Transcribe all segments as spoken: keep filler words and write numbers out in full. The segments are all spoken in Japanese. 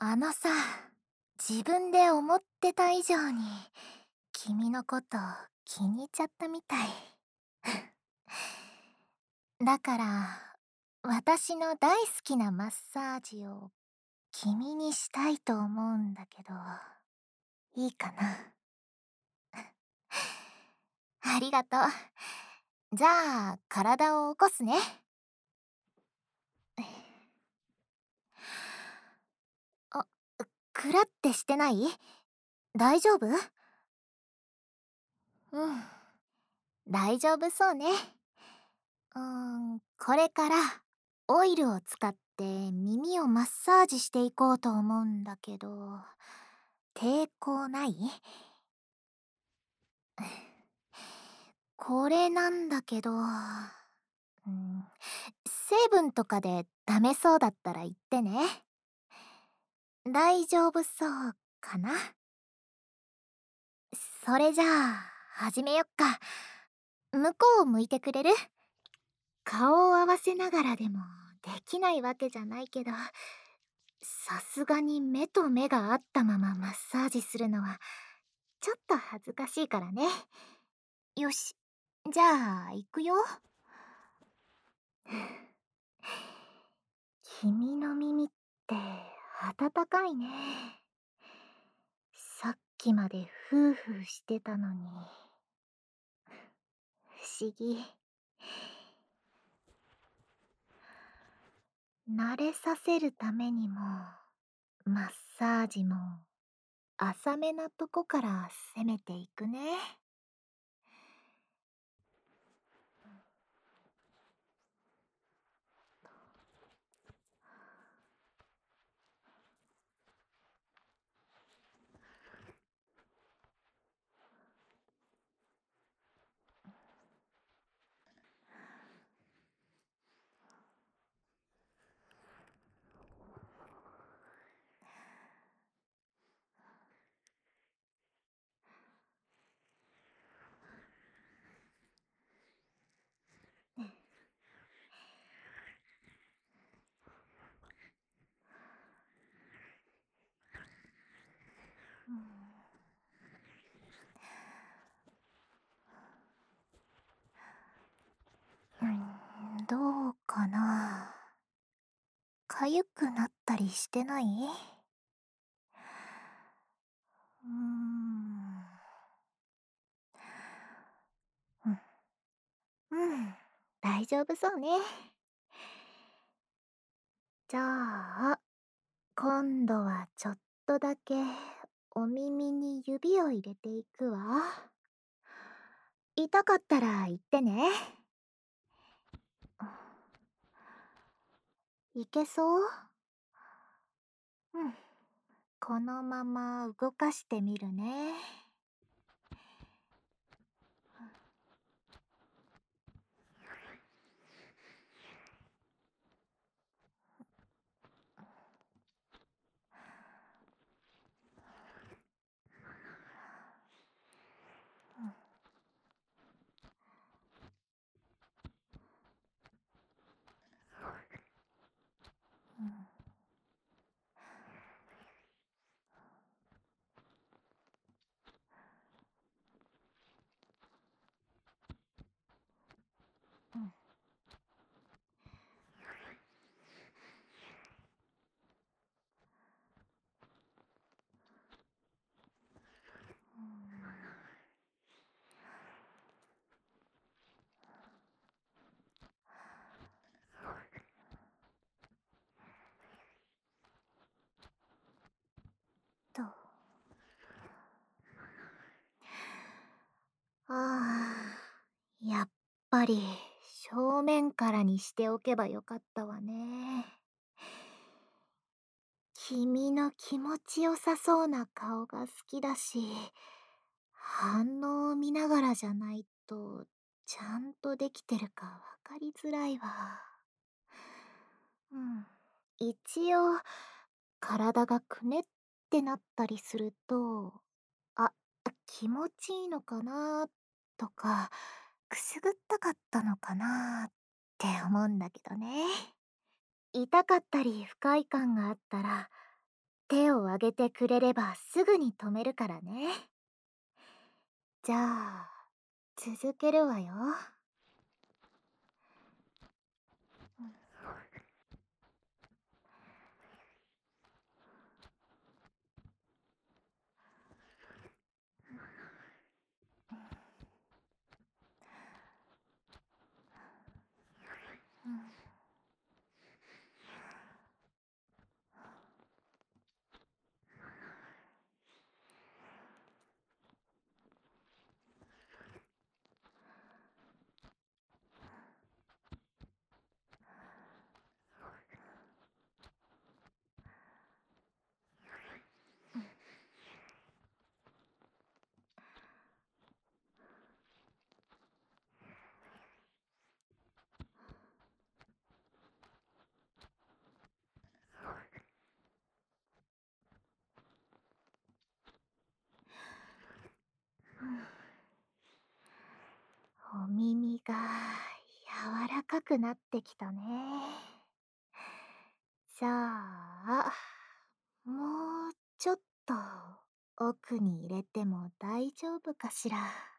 あのさ、自分で思ってた以上に君のこと気に入っちゃったみたい。だから私の大好きなマッサージを君にしたいと思うんだけど、いいかな？ありがとう。じゃあ体を起こすね。あ、くらってしてない？大丈夫？うん、大丈夫そうね。うーん、これからオイルを使って耳をマッサージしていこうと思うんだけど、抵抗ない？これなんだけど、うん、成分とかでダメそうだったら言ってね。大丈夫そうかな？それじゃあ始めよっか。向こうを向いてくれる？顔を合わせながらでもできないわけじゃないけど、さすがに目と目が合ったままマッサージするのはちょっと恥ずかしいからね。よし、じゃあ行くよ。君の耳って温かいね。さっきまでフーフーしてたのに。不思議。慣れさせるためにもマッサージも浅めなとこから攻めていくね。うん、どうかな。かゆくなったりしてない？うーん。うん、うん、大丈夫そうね。じゃあ、今度はちょっとだけお耳に指を入れていくわ。痛かったら言ってね。いけそう？うん。このまま動かしてみるね。うん、うん、と。ああ、やっぱり正面からにしておけばよかったわね。君の気持ちよさそうな顔が好きだし、反応を見ながらじゃないとちゃんとできてるかわかりづらいわ。うん。一応、体がくねってなったりすると、あ、気持ちいいのかなとか、くすぐったかったのかなって思うんだけどね。痛かったり不快感があったら、 手を挙げてくれればすぐに止めるからね。じゃあ、続けるわよ。お耳が柔らかくなってきたね。さあ、もうちょっと奥に入れても大丈夫かしら。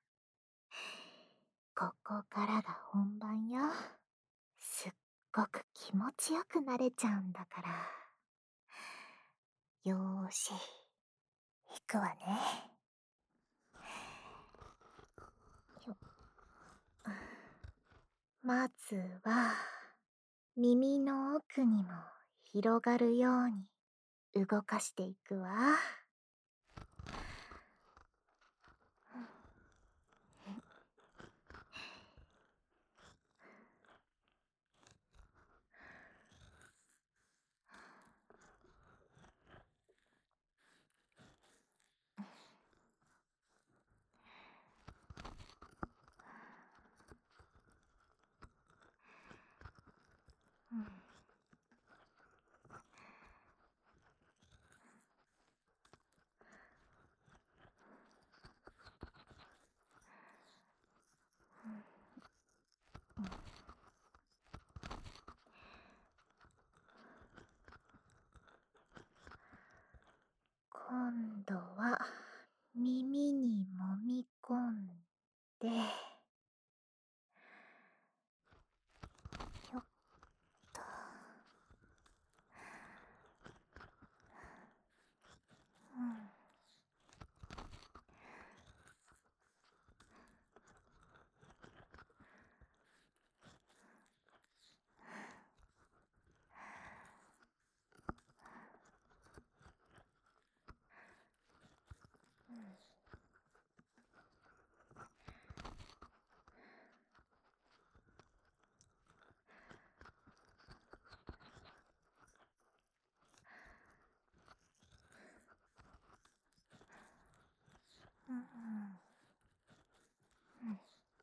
ここからが本番よ。すっごく気持ちよくなれちゃうんだから。よーし、行くわね。よまずは、耳の奥にも広がるように動かしていくわ。今度は耳に揉み込んで、よっと。うん。うんうん、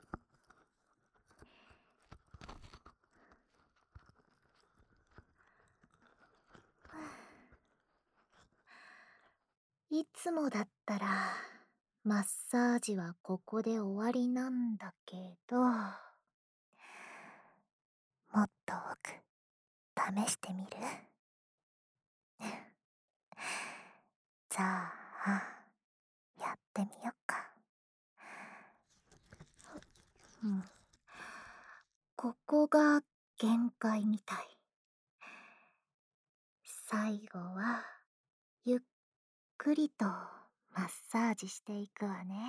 いつもだったらマッサージはここで終わりなんだけど、もっと奥試してみる？じゃあ、やってみよっか。うん。ここが限界みたい。最後は、ゆっくりとマッサージしていくわね。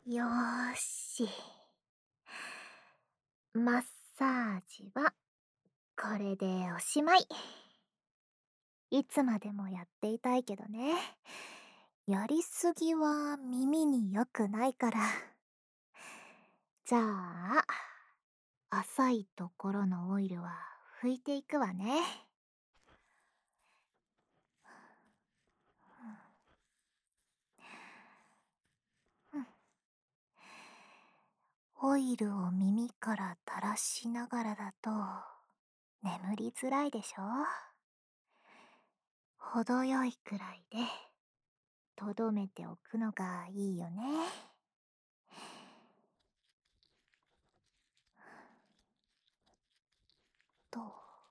よーし。マッサージはこれでおしまい。いつまでもやっていたいけどね。やりすぎは耳に良くないから。じゃあ、浅いところのオイルは拭いていくわね。うん、オイルを耳から垂らしながらだと眠りづらいでしょ。程よいくらいでとどめておくのがいいよね。と。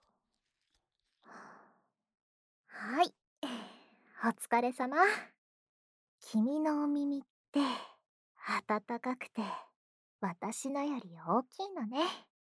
はい。お疲れ様。君のお耳って暖かくて私のより大きいのね。